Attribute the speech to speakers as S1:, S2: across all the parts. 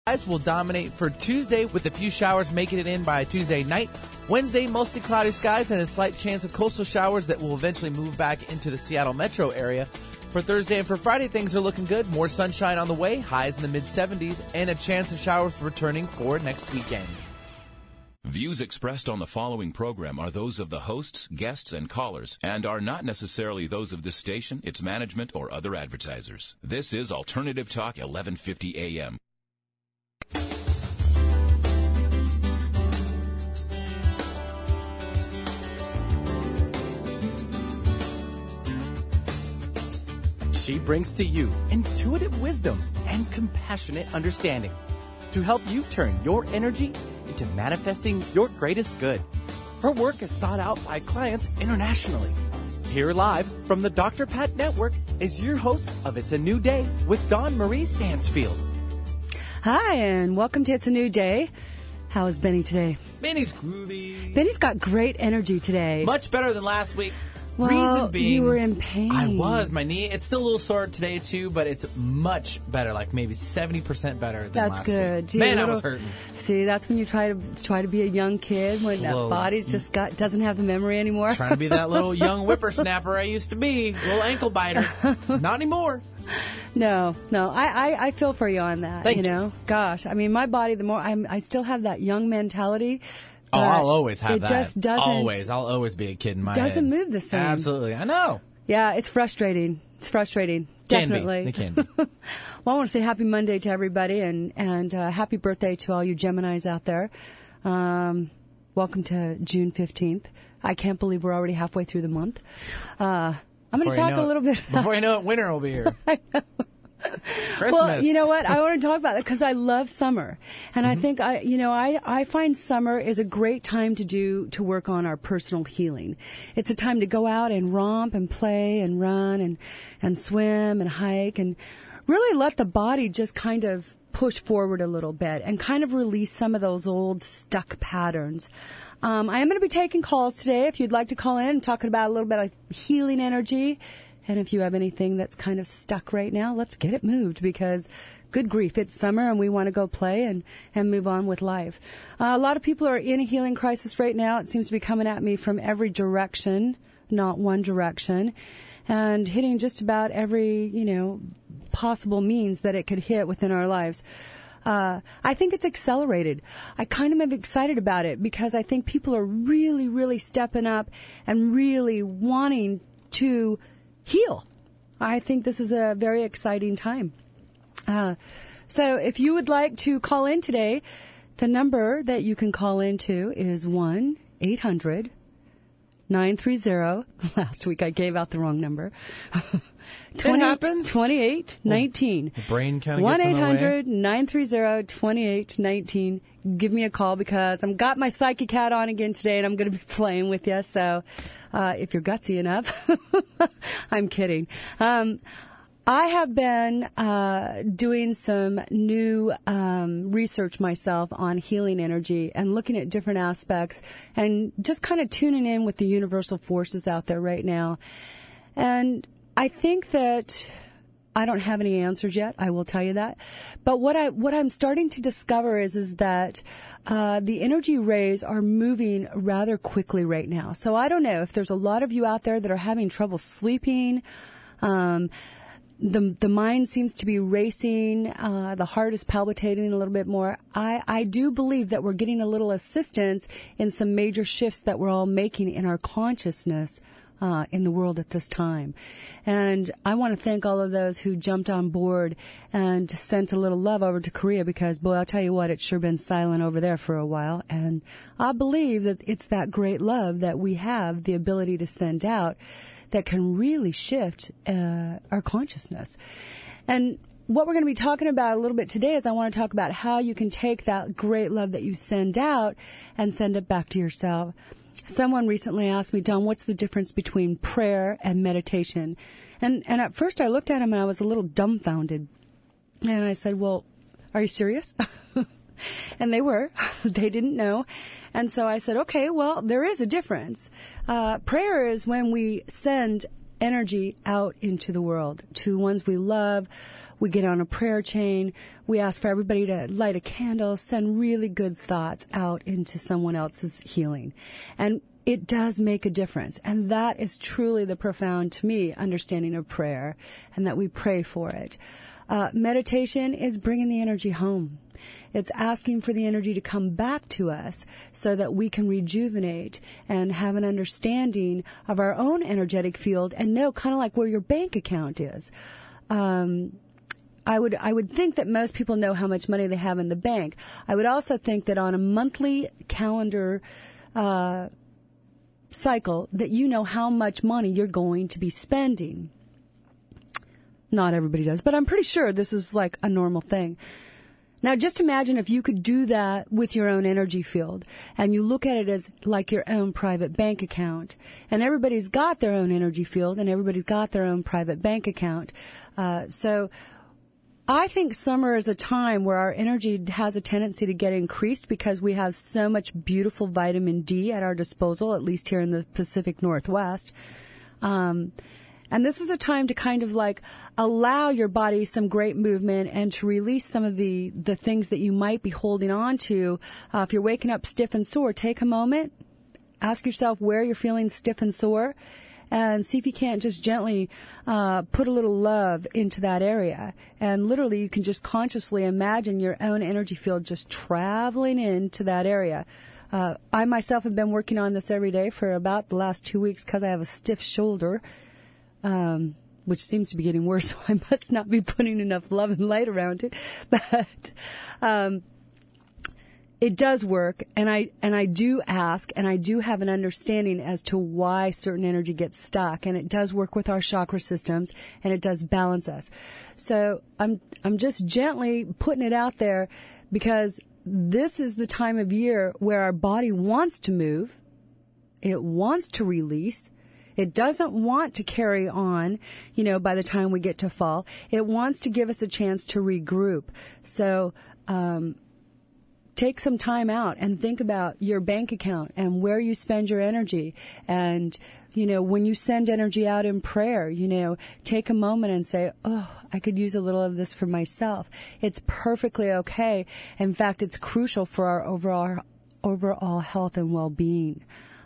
S1: Skies will dominate for Tuesday with a few showers making it in by Tuesday night. Wednesday, mostly cloudy skies and a slight chance of coastal showers that will eventually move back into the Seattle metro area. For Thursday and for Friday, things are looking good. More sunshine on the way, highs in the mid-70s, and a chance of showers returning for next weekend.
S2: Views expressed on the following program are those of the hosts, guests, and callers, and are not necessarily those of this station, its management, or other advertisers. This is Alternative Talk 1150 AM.
S1: She brings to you intuitive wisdom and compassionate understanding to help you turn your energy into manifesting your greatest good. Her work is sought out by clients internationally. Here live from the Dr. Pat Network is your host of It's a New Day with Dawn Marie Stansfield.
S3: Hi, and welcome to It's a New Day. How is Benny today?
S1: Benny's groovy.
S3: Benny's got great energy today.
S1: Much better than last week.
S3: Well,
S1: Reason being,
S3: you were in pain.
S1: I was. My knee, it's still a little sore today too, but it's much better, like maybe 70% better than last week.
S3: That's good. Gee,
S1: Man, I was hurting.
S3: See, that's when you try to be a young kid when that body just doesn't have the memory anymore.
S1: Trying to be that little young whippersnapper I used to be, little ankle biter. Not anymore.
S3: No, I feel for you on that.
S1: Thank
S3: you know, gosh, I mean, my body. The more I still have that young mentality.
S1: Oh, I'll always have that.
S3: It just doesn't.
S1: Always. I'll always be a kid in my head.
S3: Doesn't move the same.
S1: Absolutely. I know.
S3: Yeah, it's frustrating. It's frustrating. Definitely.
S1: It can be.
S3: Well, I want to say happy Monday to everybody and happy birthday to all you Geminis out there. Welcome to June 15th. I can't believe we're already halfway through the month. I'm going to talk a little bit.
S1: Before you know it, winter will be here.
S3: I know.
S1: Christmas.
S3: Well, you know what? I want to talk about that because I love summer, and I think I find summer is a great time to work on our personal healing. It's a time to go out and romp and play and run and swim and hike and really let the body just kind of push forward a little bit and kind of release some of those old stuck patterns. I am going to be taking calls today. If you'd like to call in, talking about a little bit of healing energy. And if you have anything that's kind of stuck right now, let's get it moved because, good grief, it's summer and we want to go play and move on with life. A lot of people are in a healing crisis right now. It seems to be coming at me from every direction, not one direction, and hitting just about every, possible means that it could hit within our lives. I think it's accelerated. I kind of am excited about it because I think people are really, really stepping up and really wanting to heal. I think this is a very exciting time. So if you would like to call in today, the number that you can call into is 1-800-930. Last week I gave out the wrong number.
S1: It happens.
S3: 2819.
S1: The brain kind of gets in the way.
S3: 1-800-930-2819. Give me a call because I've got my psychic hat on again today and I'm going to be playing with you. So if you're gutsy enough, I'm kidding. I have been doing some new research myself on healing energy and looking at different aspects and just kind of tuning in with the universal forces out there right now. And I think that I don't have any answers yet. I will tell you that. But what I'm starting to discover is that the energy rays are moving rather quickly right now. So I don't know if there's a lot of you out there that are having trouble sleeping. The mind seems to be racing. The heart is palpitating a little bit more. I do believe that we're getting a little assistance in some major shifts that we're all making in our consciousness in the world at this time. And I want to thank all of those who jumped on board and sent a little love over to Korea because, boy, I'll tell you what, it's sure been silent over there for a while. And I believe that it's that great love that we have the ability to send out that can really shift our consciousness. And what we're going to be talking about a little bit today is I want to talk about how you can take that great love that you send out and send it back to yourself. Someone recently asked me, Dawn, what's the difference between prayer and meditation? And at first I looked at him and I was a little dumbfounded. And I said, well, are you serious? And they were. They didn't know. And so I said, okay, well, there is a difference. Prayer is when we send energy out into the world to ones we love. We get on a prayer chain. We ask for everybody to light a candle, send really good thoughts out into someone else's healing. And it does make a difference. And that is truly the profound, to me, understanding of prayer, and that we pray for it. Meditation is bringing the energy home. It's asking for the energy to come back to us so that we can rejuvenate and have an understanding of our own energetic field and know kind of like where your bank account is. I would think that most people know how much money they have in the bank. I would also think that on a monthly calendar cycle that you know how much money you're going to be spending. Not everybody does, but I'm pretty sure this is like a normal thing. Now, just imagine if you could do that with your own energy field, and you look at it as like your own private bank account. And everybody's got their own energy field, and everybody's got their own private bank account. So I think summer is a time where our energy has a tendency to get increased because we have so much beautiful vitamin D at our disposal, at least here in the Pacific Northwest. And this is a time to kind of like allow your body some great movement and to release some of the things that you might be holding on to. If you're waking up stiff and sore, take a moment, ask yourself where you're feeling stiff and sore, and see if you can't just gently put a little love into that area. And literally you can just consciously imagine your own energy field just traveling into that area. I myself have been working on this every day for about the last 2 weeks because I have a stiff shoulder. Which seems to be getting worse, so I must not be putting enough love and light around it. But it does work, and I do ask, and I do have an understanding as to why certain energy gets stuck, and it does work with our chakra systems, and it does balance us. So I'm just gently putting it out there because this is the time of year where our body wants to move, it wants to release. It doesn't want to carry on, by the time we get to fall. It wants to give us a chance to regroup. So take some time out and think about your bank account and where you spend your energy. And, when you send energy out in prayer, take a moment and say, oh, I could use a little of this for myself. It's perfectly okay. In fact, it's crucial for our overall health and well-being.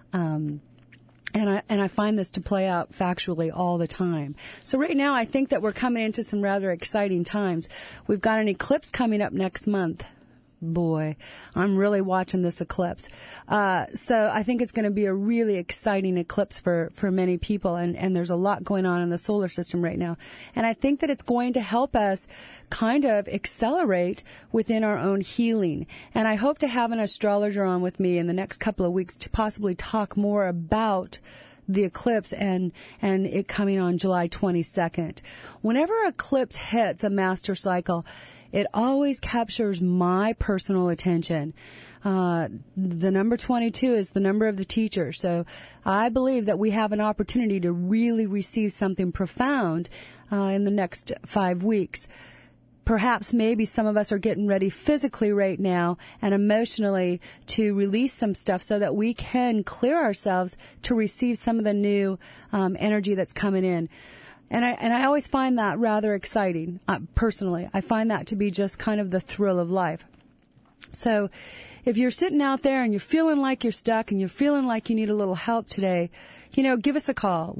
S3: And I find this to play out factually all the time. So right now, I think that we're coming into some rather exciting times. We've got an eclipse coming up next month. Boy, I'm really watching this eclipse. So I think it's going to be a really exciting eclipse for many people, and there's a lot going on in the solar system right now. And I think that it's going to help us kind of accelerate within our own healing. And I hope to have an astrologer on with me in the next couple of weeks to possibly talk more about the eclipse and it coming on July 22nd. Whenever eclipse hits a master cycle, it always captures my personal attention. The number 22 is the number of the teacher. So I believe that we have an opportunity to really receive something profound in the next 5 weeks. Perhaps maybe some of us are getting ready physically right now and emotionally to release some stuff so that we can clear ourselves to receive some of the new energy that's coming in. And I always find that rather exciting, personally. I find that to be just kind of the thrill of life. So if you're sitting out there and you're feeling like you're stuck and you're feeling like you need a little help today, give us a call,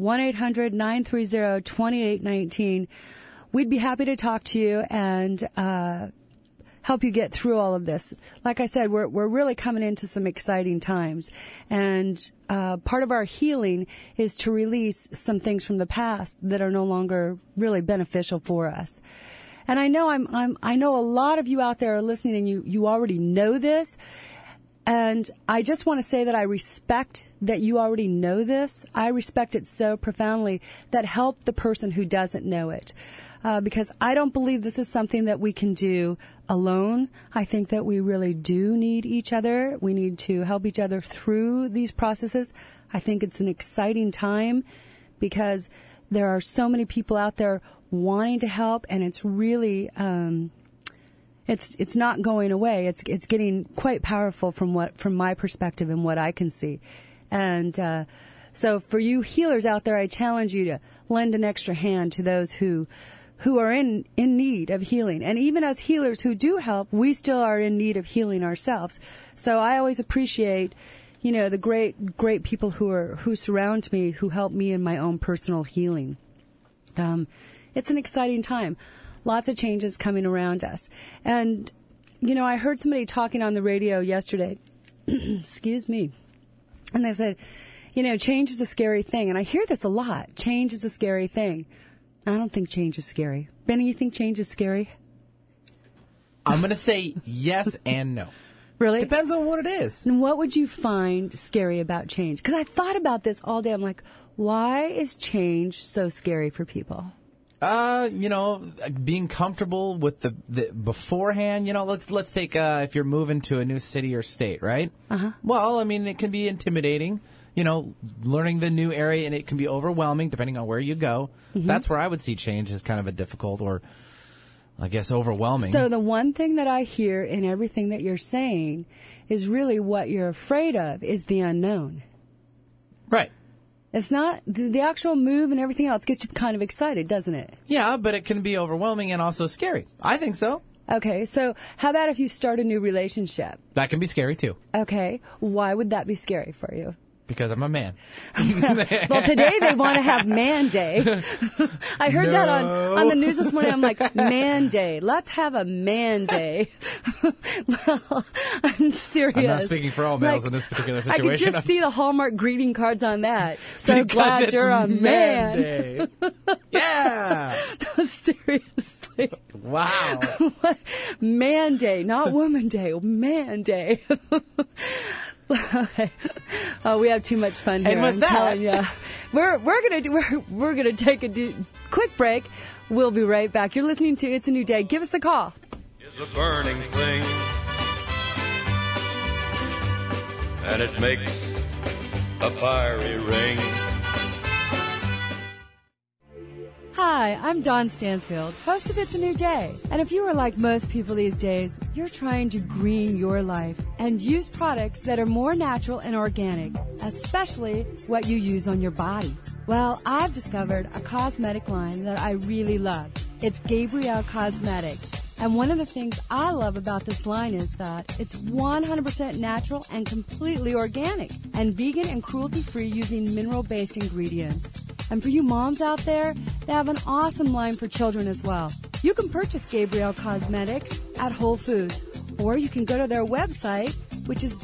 S3: 1-800-930-2819. We'd be happy to talk to you and help you get through all of this. Like I said, we're really coming into some exciting times, and part of our healing is to release some things from the past that are no longer really beneficial for us. And I know I know a lot of you out there are listening, and you already know this. And I just want to say that I respect that you already know this. I respect it so profoundly that help the person who doesn't know it. Because I don't believe this is something that we can do alone. I think that we really do need each other. We need to help each other through these processes. I think it's an exciting time because there are so many people out there wanting to help, and it's really it's not going away. It's getting quite powerful from my perspective and what I can see. And So for you healers out there, I challenge you to lend an extra hand to those who are in need of healing. And even as healers who do help, we still are in need of healing ourselves. So I always appreciate, the great people who surround me, who help me in my own personal healing. It's an exciting time. Lots of changes coming around us. And, I heard somebody talking on the radio yesterday. Excuse me. And they said, change is a scary thing. And I hear this a lot. Change is a scary thing. I don't think change is scary. Benny, you think change is scary?
S1: I'm going to say yes and no.
S3: Really?
S1: Depends on what it is.
S3: And what would you find scary about change? Because I thought about this all day. I'm like, why is change so scary for people?
S1: Being comfortable with the beforehand, let's take, if you're moving to a new city or state, right?
S3: Uh-huh.
S1: Well, it can be intimidating, learning the new area, and it can be overwhelming depending on where you go. Mm-hmm. That's where I would see change as kind of a difficult or, I guess, overwhelming.
S3: So the one thing that I hear in everything that you're saying is really what you're afraid of is the unknown.
S1: Right.
S3: It's not the actual move and everything else gets you kind of excited, doesn't it?
S1: Yeah, but it can be overwhelming and also scary. I think so.
S3: Okay, so how about if you start a new relationship?
S1: That can be scary too.
S3: Okay, why would that be scary for you?
S1: Because I'm a man.
S3: Well, today they want to have Man Day. I heard that on the news this morning. I'm like, Man Day. Let's have a Man Day. Well, I'm serious.
S1: I'm not speaking for all males in this particular situation.
S3: I could just see the Hallmark greeting cards on that. So glad you're a man.
S1: Day. Yeah.
S3: Seriously.
S1: Wow.
S3: Man Day, not Woman Day. Man Day. Okay. Oh, we have too much fun here.
S1: And with that,
S3: we're gonna take a quick break. We'll be right back. You're listening to It's a New Day. Give us a call.
S4: It's a burning thing, and it makes a fiery ring.
S3: Hi, I'm Dawn Stansfield, host of It's a New Day. And if you are like most people these days, you're trying to green your life and use products that are more natural and organic, especially what you use on your body. Well, I've discovered a cosmetic line that I really love. It's Gabrielle Cosmetics. And one of the things I love about this line is that it's 100% natural and completely organic and vegan and cruelty-free using mineral-based ingredients. And for you moms out there, they have an awesome line for children as well. You can purchase Gabrielle Cosmetics at Whole Foods, or you can go to their website, which is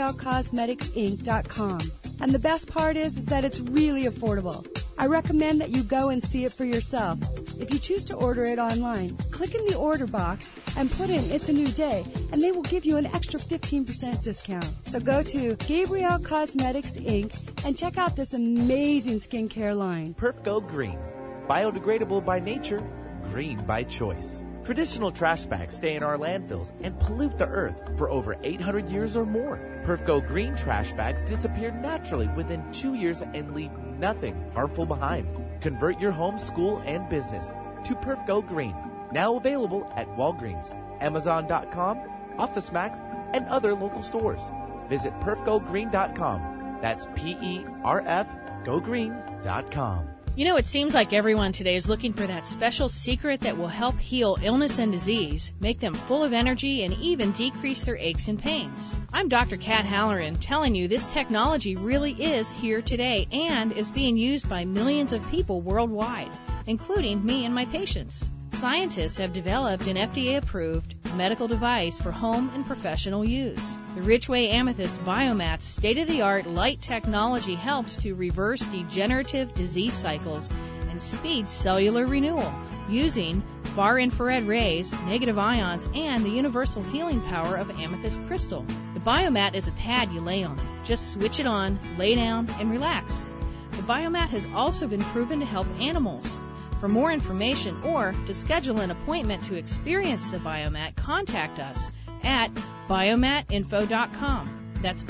S3: GabrielleCosmeticsInc.com. And the best part is that it's really affordable. I recommend that you go and see it for yourself. If you choose to order it online, click in the order box and put in It's a New Day, and they will give you an extra 15% discount. So go to Gabrielle Cosmetics Inc. and check out this amazing skincare line.
S5: Perf Go Green. Biodegradable by nature, green by choice. Traditional trash bags stay in our landfills and pollute the earth for over 800 years or more. Perf Go Green trash bags disappear naturally within 2 years and leave nothing harmful behind. Convert your home, school, and business to Perf Go Green. Now available at Walgreens, Amazon.com, OfficeMax, and other local stores. Visit perfgogreen.com. That's PERF GoGreen.com.
S6: You know, it seems like everyone today is looking for that special secret that will help heal illness and disease, make them full of energy, and even decrease their aches and pains. I'm Dr. Kat Halloran telling you this technology really is here today and is being used by millions of people worldwide, including me and my patients. Scientists have developed an FDA-approved medical device for home and professional use. The Richway Amethyst Biomat's state-of-the-art light technology helps to reverse degenerative disease cycles and speed cellular renewal using far-infrared rays, negative ions, and the universal healing power of amethyst crystal. The Biomat is a pad you lay on. Just switch it on, lay down, and relax. The Biomat has also been proven to help animals. For more information or to schedule an appointment to experience the Biomat, contact us at biomatinfo.com. That's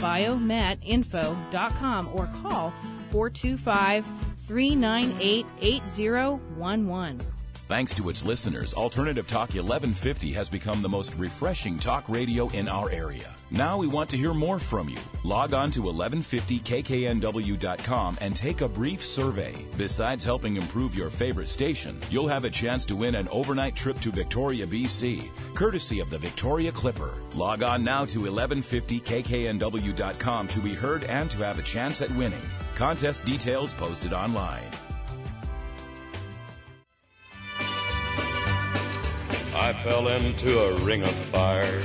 S6: biomatinfo.com or call 425-398-8011.
S2: Thanks to its listeners, Alternative Talk 1150 has become the most refreshing talk radio in our area. Now we want to hear more from you. Log on to 1150kknw.com and take a brief survey. Besides helping improve your favorite station, you'll have a chance to win an overnight trip to Victoria, BC, courtesy of the Victoria Clipper. Log on now to 1150kknw.com to be heard and to have a chance at winning. Contest details posted online.
S4: I fell into a ring of fire.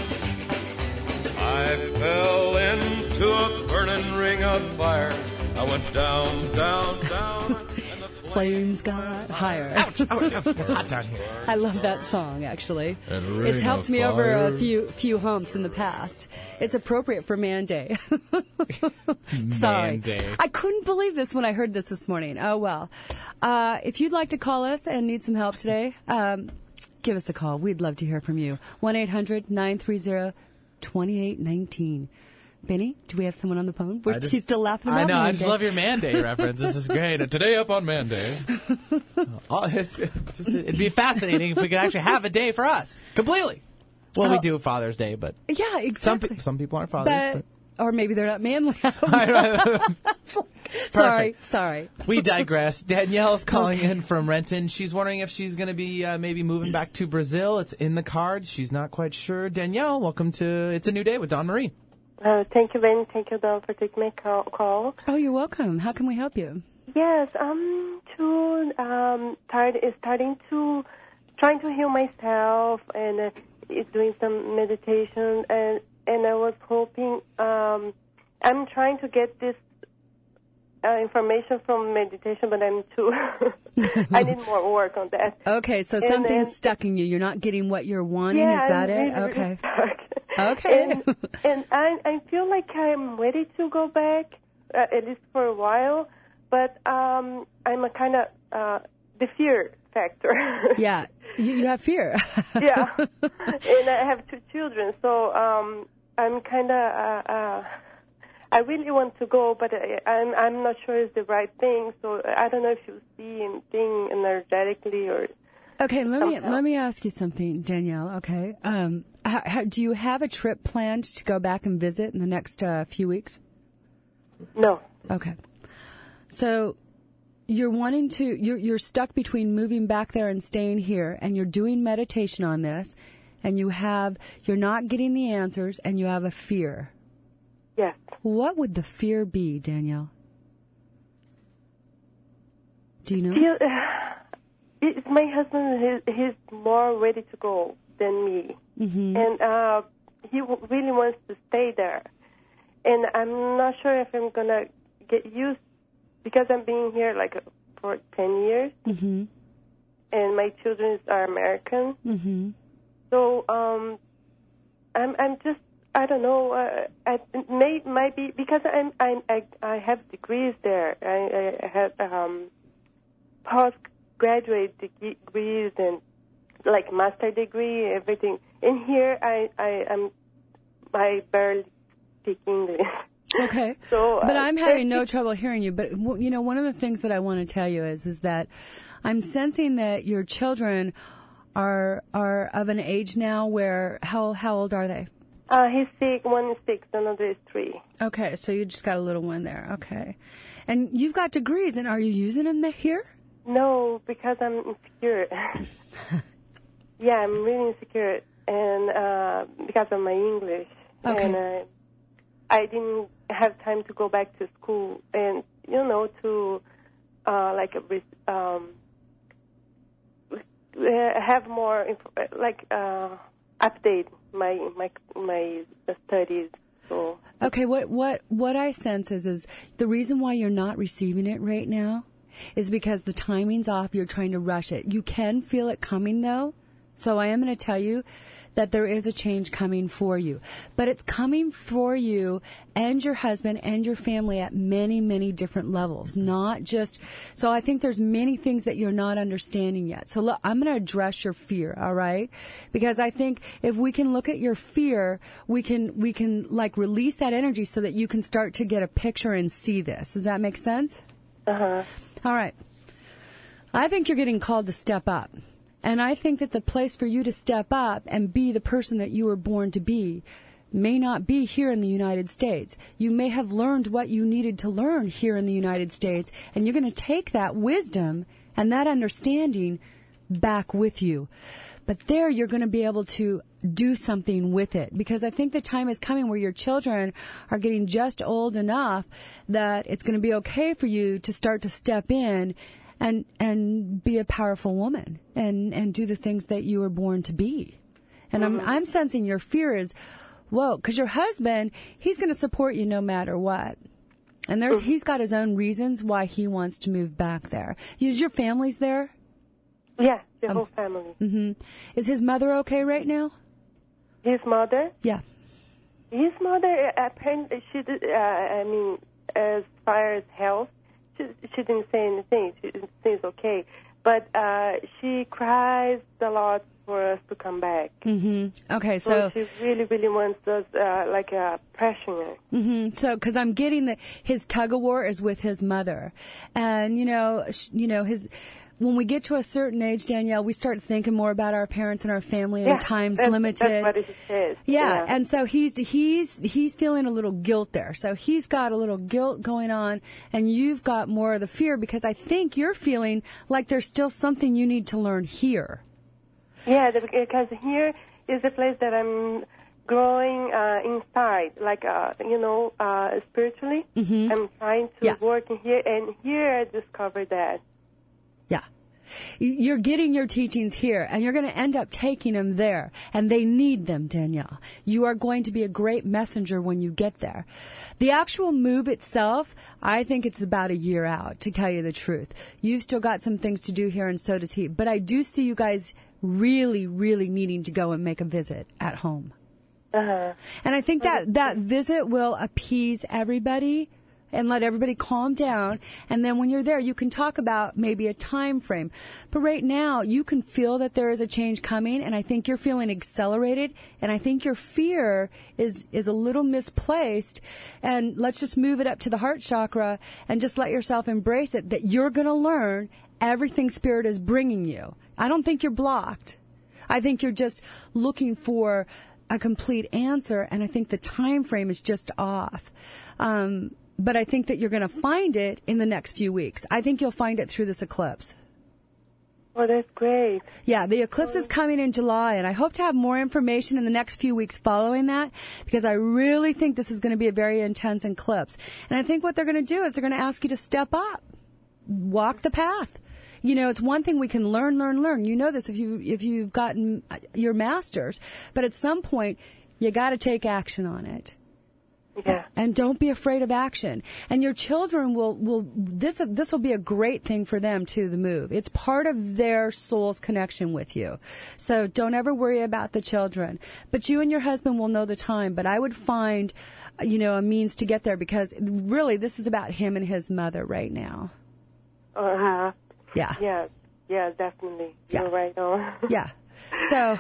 S4: I fell into a burning ring of fire. I went down, down, down. And the
S3: Flames got higher.
S5: Ouch, ouch, ouch. It's hot down here.
S3: I love that song, actually.
S7: ring
S3: It's helped
S7: of
S3: me over a
S7: fire.
S3: few humps in the past. It's appropriate for Man Day. Sorry.
S7: Man Day.
S3: I couldn't believe this when I heard this morning. Oh, well. If you'd like to call us and need some help today, give us a call. We'd love to hear from you. 1-800-930-2819. Benny, do we have someone on the phone? He's still laughing about
S5: I know.
S3: Man
S5: I just
S3: Day.
S5: love your Man Day reference. This is great.
S7: Today up on Man Day.
S5: It'd be fascinating if we could actually have a day for us completely. Well, we
S3: Oh.
S5: do Father's Day, but
S3: Yeah, exactly.
S5: some people aren't fathers.
S3: Or maybe they're not manly. I don't know. Sorry.
S5: We digress. Danielle's calling in from Renton. She's wondering if she's going to be maybe moving back to Brazil. It's in the cards. She's not quite sure. Danielle, welcome to It's a New Day with Dawn Marie.
S8: Thank you, Ben. Thank you, Dawn, for taking my call.
S3: Oh, you're welcome. How can we help you?
S8: Yes, I'm too trying to heal myself and doing some meditation and I was hoping I'm trying to get this information from meditation, but I'm too I need more work on that.
S3: Okay, so something's stuck in you. You're not getting what you're wanting.
S8: Yeah,
S3: Is that
S8: I'm
S3: it?
S8: really,
S3: Okay.
S8: really stuck.
S3: Okay.
S8: and I feel like I'm ready to go back, at least for a while, but I'm a kind of the fear factor.
S3: Yeah, you have fear.
S8: Yeah, and I have 2 children, so I'm kind of. I really want to go, but I'm not sure it's the right thing. So I don't know if you see anything energetically or.
S3: Okay, let me ask you something, Danielle. Okay, do you have a trip planned to go back and visit in the next few weeks?
S8: No.
S3: Okay, so you're wanting to. You're stuck between moving back there and staying here, and you're doing meditation on this, and you're not getting the answers, and you have a fear.
S8: Yes.
S3: What would the fear be, Danielle? Do you know?
S8: My husband, he's more ready to go than me.
S3: Mm-hmm.
S8: And he really wants to stay there. And I'm not sure if I'm going to get used, because I'm being here like for 10 years.
S3: Mm-hmm.
S8: And my children are American.
S3: Mm-hmm.
S8: So I'm just, I don't know. It might be because I have degrees there. I have postgraduate degrees and like master degree, everything. And here I barely speak English.
S3: Okay.
S8: So,
S3: but I'm having no trouble hearing you. But, you know, one of the things that I want to tell you is that I'm sensing that your children are of an age now where, how old are they?
S8: He's 6, one is 6, another is 3.
S3: Okay, so you just got a little one there. Okay. And you've got degrees, and are you using them here?
S8: No, because I'm insecure. Yeah, I'm really insecure, and because of my English.
S3: Okay.
S8: And I didn't have time to go back to school and, you know, to have more, update my studies. So.
S3: Okay, what I sense is the reason why you're not receiving it right now is because the timing's off. You're trying to rush it. You can feel it coming, though. So I am going to tell you that there is a change coming for you. But it's coming for you and your husband and your family at many, many different levels. Not just... So I think there's many things that you're not understanding yet. So look, I'm going to address your fear, all right? Because I think if we can look at your fear, we can like release that energy so that you can start to get a picture and see this. Does that make sense?
S8: Uh-huh.
S3: All right. I think you're getting called to step up. And I think that the place for you to step up and be the person that you were born to be may not be here in the United States. You may have learned what you needed to learn here in the United States, and you're going to take that wisdom and that understanding back with you. But there you're going to be able to do something with it, because I think the time is coming where your children are getting just old enough that it's going to be okay for you to start to step in and be a powerful woman and do the things that you were born to be. And I'm sensing your fear is, whoa, because your husband, he's going to support you no matter what. And he's got his own reasons why he wants to move back there. Is your family's there?
S8: Yeah, the whole family.
S3: Mm-hmm. Is his mother okay right now?
S8: His mother?
S3: Yeah.
S8: His mother, apparently, as far as health, she didn't say anything. She says okay. But she cries a lot for us to come back.
S3: Mm-hmm. Okay, so
S8: she really, really wants us, pressuring her.
S3: Mm-hmm. So, because I'm getting that his tug of war is with his mother, and when we get to a certain age, Danielle, we start thinking more about our parents and our family, and time's limited.
S8: That's what it says.
S3: Yeah, and so he's feeling a little guilt there. So he's got a little guilt going on, and you've got more of the fear, because I think you're feeling like there's still something you need to learn here.
S8: Yeah, because here is the place that I'm growing inside, spiritually.
S3: Mm-hmm.
S8: I'm trying to work in here, and here I discovered that.
S3: Yeah. You're getting your teachings here, and you're going to end up taking them there, and they need them, Danielle. You are going to be a great messenger when you get there. The actual move itself, I think it's about a year out, to tell you the truth. You've still got some things to do here, and so does he. But I do see you guys really, really needing to go and make a visit at home.
S8: Uh-huh.
S3: And I think that visit will appease everybody and let everybody calm down. And then when you're there, you can talk about maybe a time frame. But right now, you can feel that there is a change coming, and I think you're feeling accelerated, and I think your fear is a little misplaced. And let's just move it up to the heart chakra and just let yourself embrace it, that you're going to learn everything Spirit is bringing you. I don't think you're blocked. I think you're just looking for a complete answer, and I think the time frame is just off. But I think that you're going to find it in the next few weeks. I think you'll find it through this eclipse.
S8: Oh, that's great.
S3: Yeah, the eclipse is coming in July, and I hope to have more information in the next few weeks following that, because I really think this is going to be a very intense eclipse. And I think what they're going to do is they're going to ask you to step up, walk the path. It's one thing we can learn. You know this if you've gotten your master's, but at some point you got to take action on it.
S8: Yeah.
S3: And don't be afraid of action. And your children this will be a great thing for them too, the move. It's part of their soul's connection with you. So don't ever worry about the children. But you and your husband will know the time. But I would find, a means to get there, because really this is about him and his mother right now.
S8: Uh-huh.
S3: Yeah.
S8: Yeah, definitely. Yeah. You're right on.
S3: Yeah. So,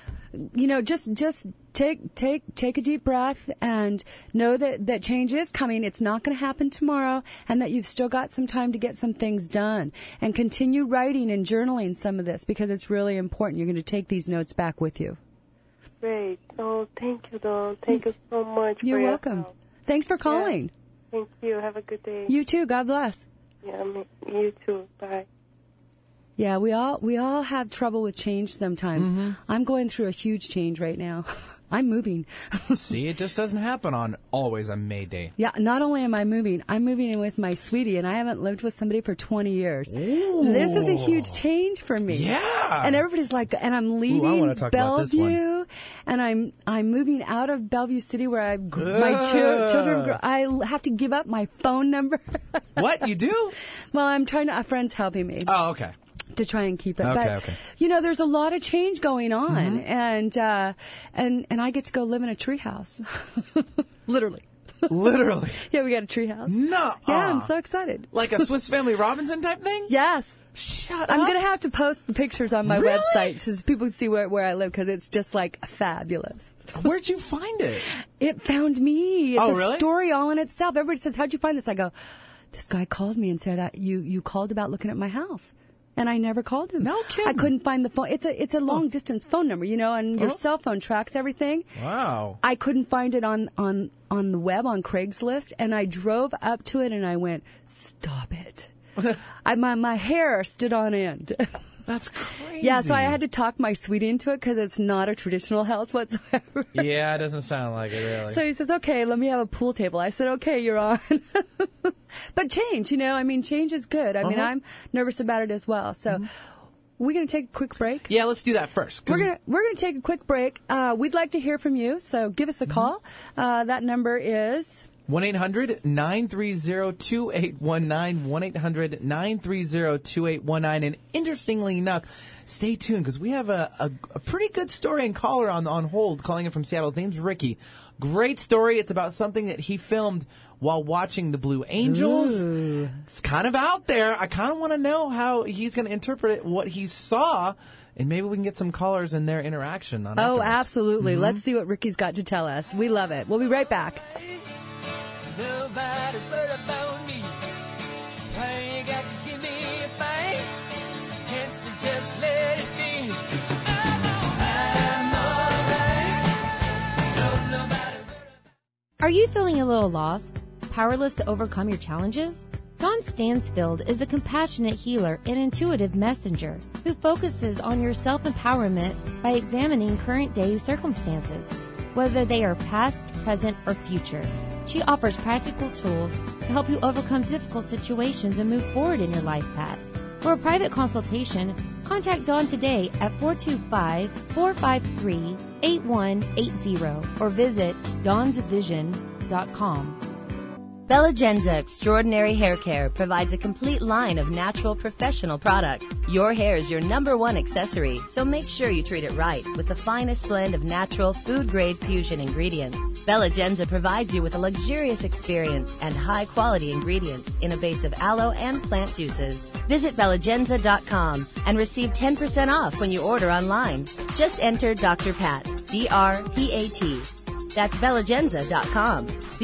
S3: just take a deep breath and know that change is coming. It's not going to happen tomorrow, and that you've still got some time to get some things done. And continue writing and journaling some of this, because it's really important. You're going to take these notes back with you.
S8: Great. Oh, thank you, Dawn. Thank you so much.
S3: You're welcome. Thanks for calling.
S8: Yeah. Thank you. Have a good day.
S3: You too. God bless.
S8: Yeah, you too. Bye.
S3: Yeah, we all have trouble with change sometimes. Mm-hmm. I'm going through a huge change right now. I'm moving.
S5: See, it just doesn't happen on always on May Day.
S3: Yeah, not only am I moving in with my sweetie, and I haven't lived with somebody for 20 years.
S5: Ooh.
S3: This is a huge change for me.
S5: Yeah.
S3: And everybody's like, and I'm leaving Bellevue, and I'm moving out of Bellevue City where my children grow. I have to give up my phone number.
S5: What, you do?
S3: Well, a friend's helping me.
S5: Oh, okay.
S3: To try and keep it.
S5: Okay.
S3: There's a lot of change going on, mm-hmm. and I get to go live in a treehouse. Literally. Yeah, we got a treehouse.
S5: No.
S3: Yeah, I'm so excited.
S5: Like a Swiss Family Robinson type thing?
S3: Yes.
S5: Shut up.
S3: I'm going to have to post the pictures on my website so people can see where I live, because it's just like fabulous.
S5: Where'd you find it?
S3: It found me. It's
S5: really?
S3: a story all in itself. Everybody says, how'd you find this? I go, this guy called me and said, you called about looking at my house. And I never called him.
S5: No kidding.
S3: I couldn't find the phone. It's a long distance phone number, and your cell phone tracks everything.
S5: Wow.
S3: I couldn't find it on the web on Craigslist, and I drove up to it and I went, "Stop it!" My hair stood on end.
S5: That's crazy.
S3: Yeah, so I had to talk my sweetie into it because it's not a traditional house whatsoever.
S5: Yeah, it doesn't sound like it, really.
S3: So he says, "Okay, let me have a pool table." I said, "Okay, you're on." But change, change is good. I'm nervous about it as well. So we're going to take a quick break.
S5: Yeah, let's do that first.
S3: We're going to take a quick break. We'd like to hear from you, so give us a call. That number is
S5: 1-800-930-2819, 1-800-930-2819. And interestingly enough, stay tuned because we have a pretty good story and caller on hold calling in from Seattle. His name's Ricky. Great story. It's about something that he filmed while watching the Blue Angels. Ooh. It's kind of out there. I kind of want to know how he's going to interpret it, what he saw, and maybe we can get some callers and their interaction on it.
S3: Oh, absolutely. Let's see what Ricky's got to tell us. We love it. We'll be right back.
S7: Nobody but about me. Why you got to give me a fight? Can't you just let it be? I'm alright. Nobody but...
S9: Are you feeling a little lost? Powerless to overcome your challenges? Dawn Stansfield is a compassionate healer and intuitive messenger who focuses on your self-empowerment by examining current day circumstances, whether they are past, present, or future. She offers practical tools to help you overcome difficult situations and move forward in your life path. For a private consultation, contact Dawn today at 425-453-8180 or visit dawnsvision.com.
S10: Bella-Genza Extraordinary Hair Care provides a complete line of natural professional products. Your hair is your #1 accessory, so make sure you treat it right with the finest blend of natural food-grade fusion ingredients. Bella-Genza provides you with a luxurious experience and high-quality ingredients in a base of aloe and plant juices. Visit bellagenza.com and receive 10% off when you order online. Just enter Dr. Pat, D-R-P-A-T. That's bellagenza.com.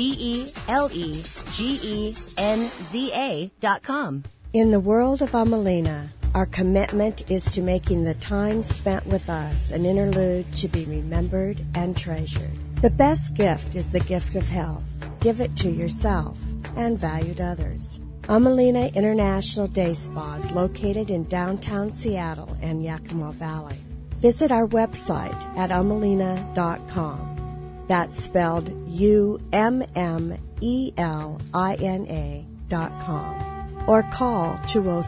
S10: BELLEGENZA.com.
S11: In the world of Amelina, our commitment is to making the time spent with us an interlude to be remembered and treasured. The best gift is the gift of health. Give it to yourself and valued others. Amelina International Day Spa is located in downtown Seattle and Yakima Valley. Visit our website at amelina.com. That's spelled UMMELINA.com. Or call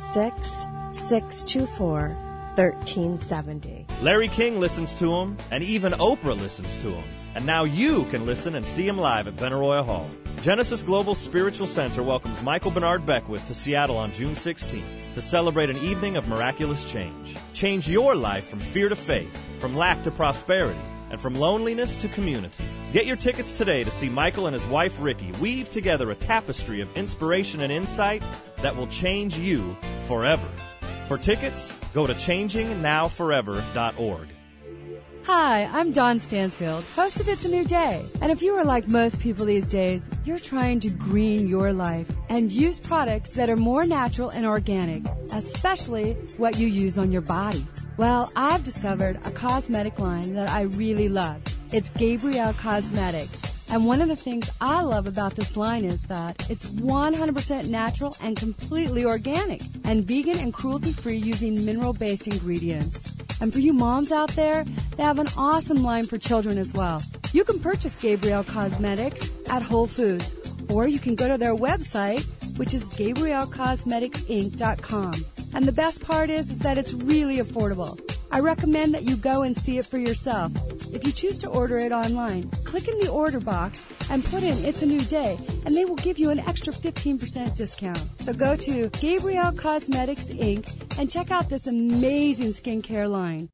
S11: 206-624-1370.
S12: Larry King listens to him, and even Oprah listens to him. And now you can listen and see him live at Benaroya Hall. Genesis Global Spiritual Center welcomes Michael Bernard Beckwith to Seattle on June 16th to celebrate an evening of miraculous change. Change your life from fear to faith, from lack to prosperity, and from loneliness to community. Get your tickets today to see Michael and his wife Ricky weave together a tapestry of inspiration and insight that will change you forever. For tickets, go to changingnowforever.org.
S3: Hi, I'm Dawn Stansfield, host of It's a New Day. And if you are like most people these days, you're trying to green your life and use products that are more natural and organic, especially what you use on your body. Well, I've discovered a cosmetic line that I really love. It's Gabrielle Cosmetics. And one of the things I love about this line is that it's 100% natural and completely organic and vegan and cruelty-free using mineral-based ingredients. And for you moms out there, they have an awesome line for children as well. You can purchase Gabrielle Cosmetics at Whole Foods, or you can go to their website, which is GabrielleCosmeticsInc.com. And the best part is that it's really affordable. I recommend that you go and see it for yourself. If you choose to order it online, click in the order box and put in It's a New Day, and they will give you an extra 15% discount. So go to Gabrielle Cosmetics Inc. and check out this amazing skincare line.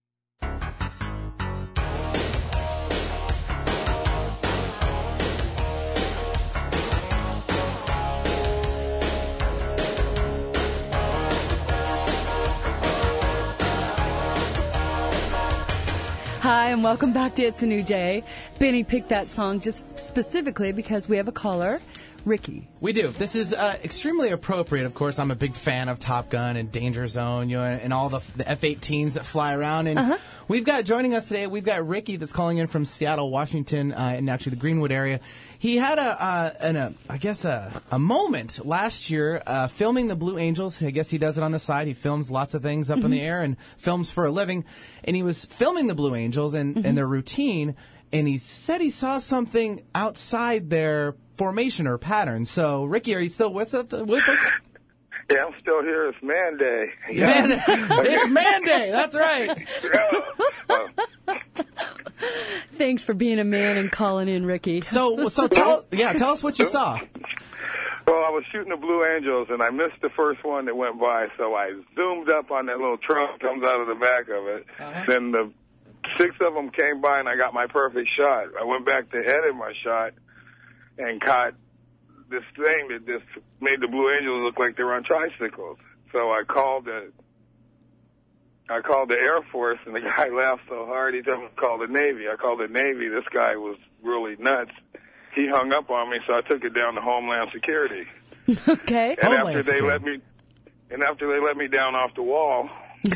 S3: Hi, and welcome back to It's a New Day. Benny picked that song just specifically because we have a caller, Ricky.
S1: We do. This is extremely appropriate. Of course, I'm a big fan of Top Gun and Danger Zone, and all the F-18s that fly around. And we've got joining us today. We've got Ricky that's calling in from Seattle, Washington, and actually the Greenwood area. He had a moment last year filming the Blue Angels. I guess he does it on the side. He films lots of things up in the air and films for a living. And he was filming the Blue Angels and their routine. And he said he saw something outside their formation or pattern. So, Ricky, are you still with us?
S13: Yeah, I'm still here. It's Man Day.
S1: Yeah. It's Man Day. That's right.
S3: Thanks for being a man and calling in, Ricky.
S1: So tell us what you saw.
S13: Well, I was shooting the Blue Angels, and I missed the first one that went by, so I zoomed up on that little truck that comes out of the back of it. Then the 6 of them came by, and I got my perfect shot. I went back to edit my shot and caught this thing that just made the Blue Angels look like they were on tricycles. So I called the Air Force, and the guy laughed so hard, he told me to call the Navy. I called the Navy. This guy was really nuts. He hung up on me, so I took it down to Homeland Security.
S3: Okay.
S13: And after they let me down off the wall,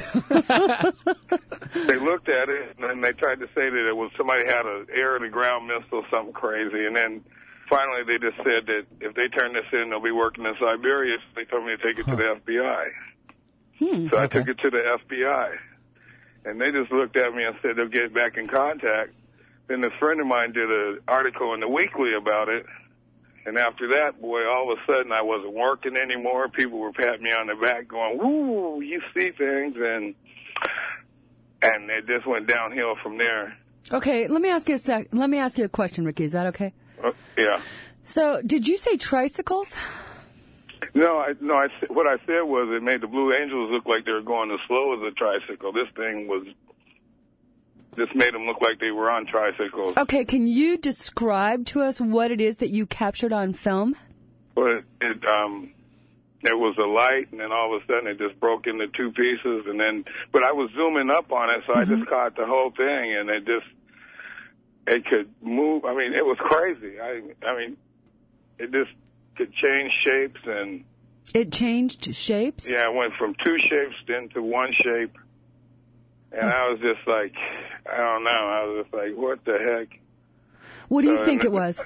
S13: they looked at it, and they tried to say that it was somebody had an air-to-ground missile, something crazy. And then finally they just said that if they turn this in, they'll be working in Siberia. So they told me to take it to the FBI. So I took it to the FBI. And they just looked at me and said they'll get back in contact. Then this friend of mine did an article in the Weekly about it. And after that, boy, all of a sudden I wasn't working anymore. People were patting me on the back going, "Woo, you see things." And it just went downhill from there.
S3: Okay, let me ask you a question, Ricky. Is that okay?
S13: Yeah.
S3: So, did you say tricycles?
S13: No, what I said was it made the Blue Angels look like they were going as slow as a tricycle. This thing just made them look like they were on tricycles.
S3: Okay, can you describe to us what it is that you captured on film?
S13: Well, it was a light, and then all of a sudden it just broke into 2 pieces, but I was zooming up on it, so I just caught the whole thing, and it could move. I mean, it was crazy. I mean, it just could change shapes and.
S3: It changed shapes?
S13: Yeah, it went from 2 shapes into 1 shape. And I was just like, I don't know. I was just like, what the heck?
S3: What do you think it was?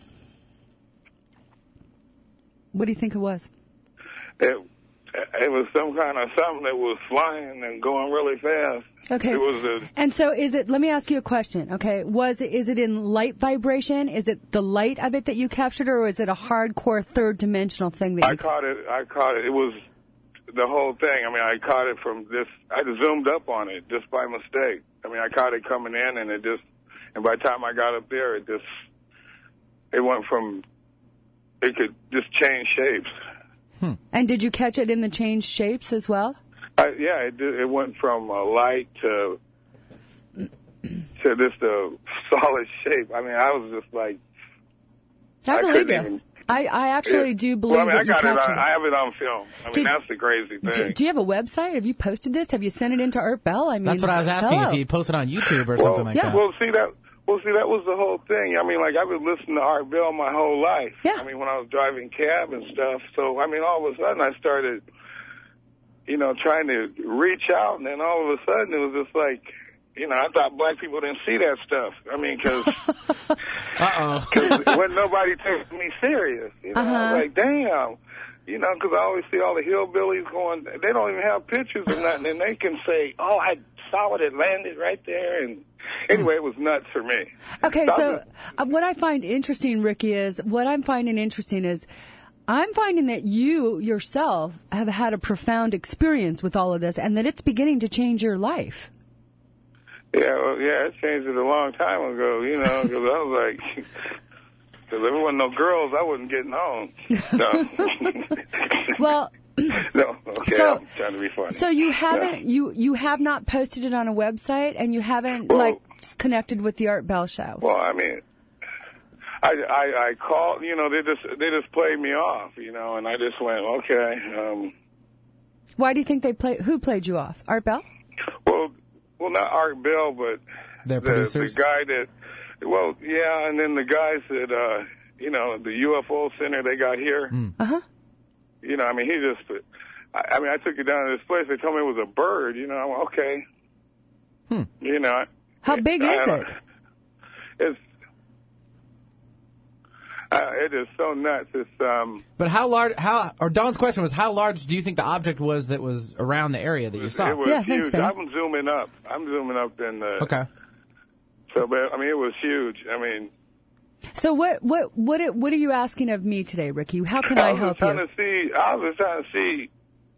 S3: What do you think it was?
S13: It was some kind of something that was flying and going really fast.
S3: Okay. And so let me ask you a question, okay? Is it in light vibration? Is it the light of it that you captured, or is it a hardcore third-dimensional thing that
S13: I caught it. It was the whole thing. I mean, I caught it from this. I just zoomed up on it just by mistake. I mean, I caught it coming in, and by the time I got up there, it went from, it could just change shapes.
S3: And did you catch it in the changed shapes as well?
S13: Yeah, it did. It went from a light to just a solid shape. I mean, I was just like,
S3: I believe you. I actually do believe that you captured it.
S13: I have it on film. I mean, that's the crazy thing.
S3: Do you have a website? Have you posted this? Have you sent it into Art Bell? I mean,
S1: that's what I was asking, if you posted on YouTube or something like that.
S13: Well, see, that was the whole thing. I mean, like, I've been listening to Art Bell my whole life.
S3: Yeah.
S13: I mean, when I was driving cab and stuff. So, I mean, all of a sudden I started, trying to reach out, and then all of a sudden it was just like, I thought black people didn't see that stuff. I mean, because when nobody takes me serious, I was like, damn, because I always see all the hillbillies going, they don't even have pictures or nothing, and they can say, oh, I saw it landed right there, and anyway, it was nuts for me.
S3: Okay, so what I find interesting, Ricky, I'm finding that you yourself have had a profound experience with all of this, and that it's beginning to change your life.
S13: Yeah, it changed it a long time ago, because I was like, because if there wasn't no girls, I wasn't getting home. No.
S3: Well,
S13: no, okay, I'm trying to be funny.
S3: So you haven't, you have not posted it on a website, and you haven't connected with the Art Bell Show.
S13: Well, I mean, I called, they just played me off, and I just went, okay.
S3: Why do you think who played you off? Art Bell?
S13: Well, not Art Bell, but
S1: their producers?
S13: the guy that, and then the guys that, you know, the UFO center they got here.
S3: Uh-huh.
S13: You know, I mean, he just, I mean, I took you down to this place. They told me it was a bird. You know, I went, okay. You know.
S3: How big is it?
S13: It is so nuts. It's
S5: But how large? Or Don's question was, how large do you think the object was that was around the area that you saw?
S13: It was huge. I'm zooming up in the.
S5: Okay.
S13: So, but I mean, it was huge. I mean.
S3: So what are you asking of me today, Ricky? How can I help you?
S13: I was trying to see.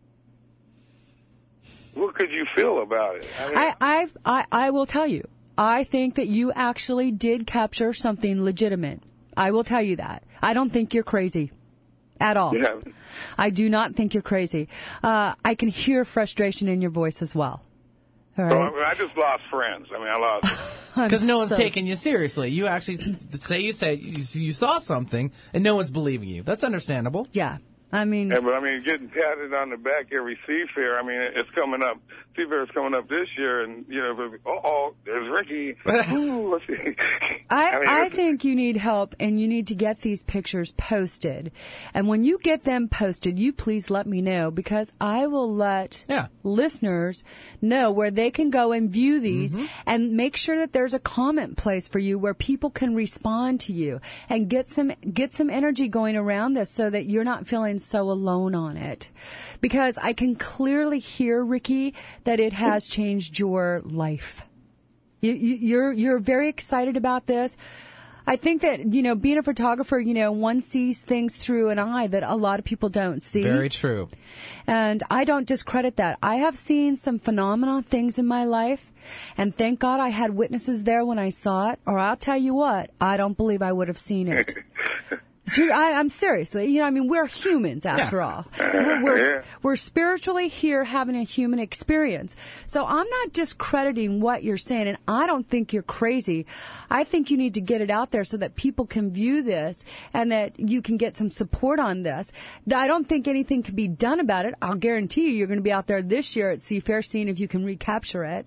S13: What could you feel about it? I mean,
S3: I will tell you. I think that you actually did capture something legitimate. I will tell you that. I don't think you're crazy at all.
S13: Yeah.
S3: I do not think you're crazy. I can hear frustration in your voice as well. All right?
S13: So, I mean, I just lost friends. I mean, I lost.
S5: Because no one's taking you seriously. You actually say you saw something, and no one's believing you. That's understandable.
S3: Yeah. I mean...
S13: Yeah, but I mean, getting patted on the back every Seafair, I mean, it's coming up. Seafair is coming up this year, and, you know, there's Ricky. Ooh, let's see.
S3: I think you need help, and you need to get these pictures posted. And when you get them posted, you please let me know, because I will let listeners know where they can go and view these, and make sure that there's a comment place for you where people can respond to you and get some energy going around this so that you're not feeling so alone on it. Because I can clearly hear, Ricky, that it has changed your life. You're very excited about this. I think that, you know, being a photographer, you know, one sees things through an eye that a lot of people don't see.
S5: Very true.
S3: And I don't discredit that. I have seen some phenomenal things in my life, and thank God I had witnesses there when I saw it, or I'll tell you what, I don't believe I would have seen it. I'm serious. You know, I mean, we're humans after all. We're spiritually here having a human experience. So I'm not discrediting what you're saying, and I don't think you're crazy. I think you need to get it out there so that people can view this and that you can get some support on this. I don't think anything can be done about it. I'll guarantee you're going to be out there this year at Seafair seeing if you can recapture it.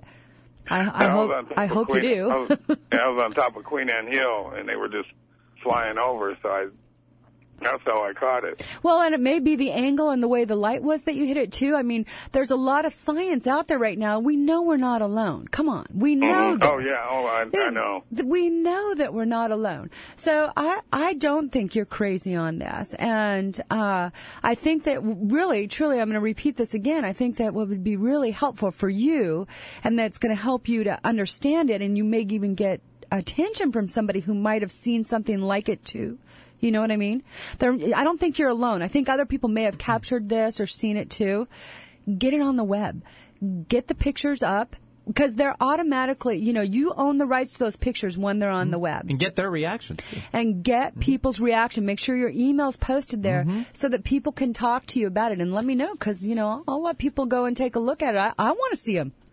S3: I hope you do.
S13: I was on top of Queen Anne Hill, and they were just flying over, so that's how I caught it.
S3: Well, and it may be the angle and the way the light was that you hit it, too. I mean, there's a lot of science out there right now. We know we're not alone. Come on. We know this.
S13: Oh, yeah. I know.
S3: We know that we're not alone. So I don't think you're crazy on this. And I think that really, truly, I'm going to repeat this again. I think that what would be really helpful for you, and that's going to help you to understand it, and you may even get attention from somebody who might have seen something like it, too. You know what I mean? I don't think you're alone. I think other people may have captured this or seen it too. Get it on the web. Get the pictures up, because they're automatically, you know, you own the rights to those pictures when they're on the web.
S5: And get their reactions too.
S3: And get people's reaction. Make sure your email's posted there so that people can talk to you about it. And let me know, because, you know, I'll let people go and take a look at it. I want to see them.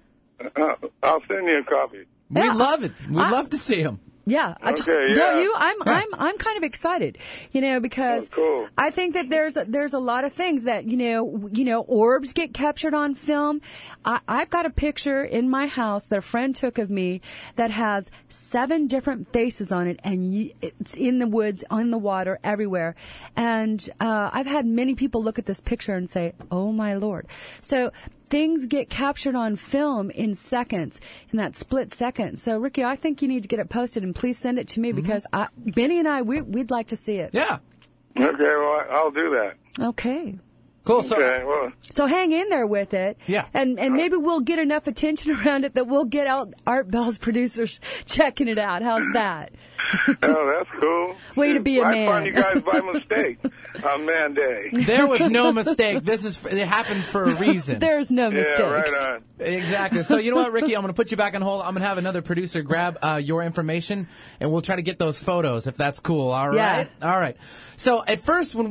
S13: I'll send you a copy.
S5: We love it. We'd love to see them.
S3: Yeah,
S13: okay,
S3: don't you? I'm kind of excited, you know, because
S13: cool.
S3: I think that there's a lot of things that you know orbs get captured on film. I've got a picture in my house that a friend took of me that has 7 different faces on it, and it's in the woods, on the water, everywhere. And I've had many people look at this picture and say, "Oh my Lord!" So things get captured on film in seconds, in that split second. So, Ricky, I think you need to get it posted, and please send it to me, because Benny and I, we'd like to see it.
S5: Yeah.
S13: Okay, well, I'll do that.
S3: Okay.
S5: Cool.
S3: So hang in there with it.
S5: Yeah.
S3: And maybe we'll get enough attention around it that we'll get out Art Bell's producers checking it out. How's that?
S13: Oh, that's cool.
S3: Way to be a man.
S13: I found you guys by mistake on Man Day.
S5: There was no mistake. It happens for a reason.
S3: There's no mistakes.
S13: Yeah, right on.
S5: Exactly. So you know what, Ricky? I'm going to put you back on hold. I'm going to have another producer grab your information, and we'll try to get those photos if that's cool. All right?
S3: Yeah.
S5: All right. So at first, when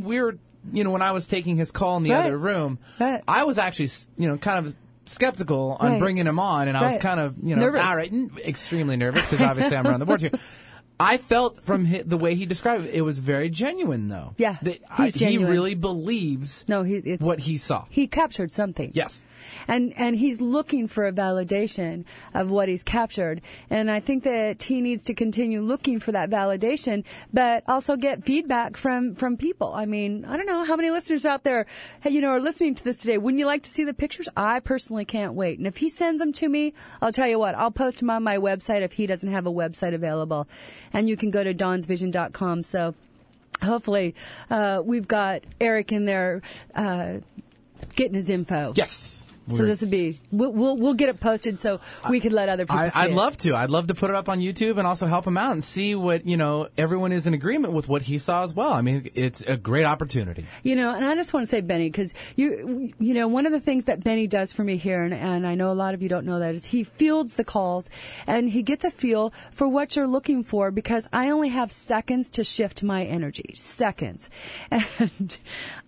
S5: I was taking his call in the other room, I was actually, kind of skeptical on bringing him on, and I was kind of,
S3: nervous.
S5: All right, extremely nervous, because obviously I'm around the board here.
S14: I felt from the way he described it, it was very genuine, though.
S3: Yeah,
S14: He
S3: genuine.
S14: really believes what he saw.
S3: He captured something.
S14: Yes.
S3: And he's looking for a validation of what he's captured. And I think that he needs to continue looking for that validation, but also get feedback from people. I mean, I don't know how many listeners out there, are listening to this today. Wouldn't you like to see the pictures? I personally can't wait. And if he sends them to me, I'll tell you what, I'll post them on my website if he doesn't have a website available. And you can go to dawnsvision.com. So hopefully, we've got Eric in there, getting his info.
S14: Yes.
S3: So this would be, we'll get it posted so we can let other people see
S14: I'd
S3: it.
S14: love to. I'd love to put it up on YouTube and also help him out and see what, everyone is in agreement with what he saw as well. I mean, it's a great opportunity.
S3: And I just want to say, Benny, because one of the things that Benny does for me here, and I know a lot of you don't know that, is he fields the calls and he gets a feel for what you're looking for, because I only have seconds to shift my energy. Seconds. And,